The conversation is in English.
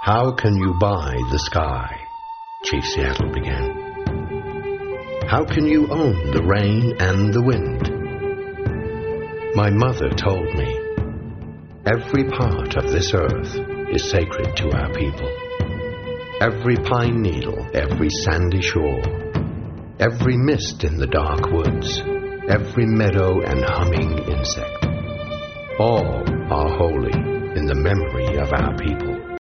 How can you buy the sky? Chief Seattle began. How can you own the rain and the wind? My mother told me, every part of this earth is sacred to our people. Every pine needle, every sandy shore, every mist in the dark woods, every meadow and humming insect, all are holy in the memory of our people.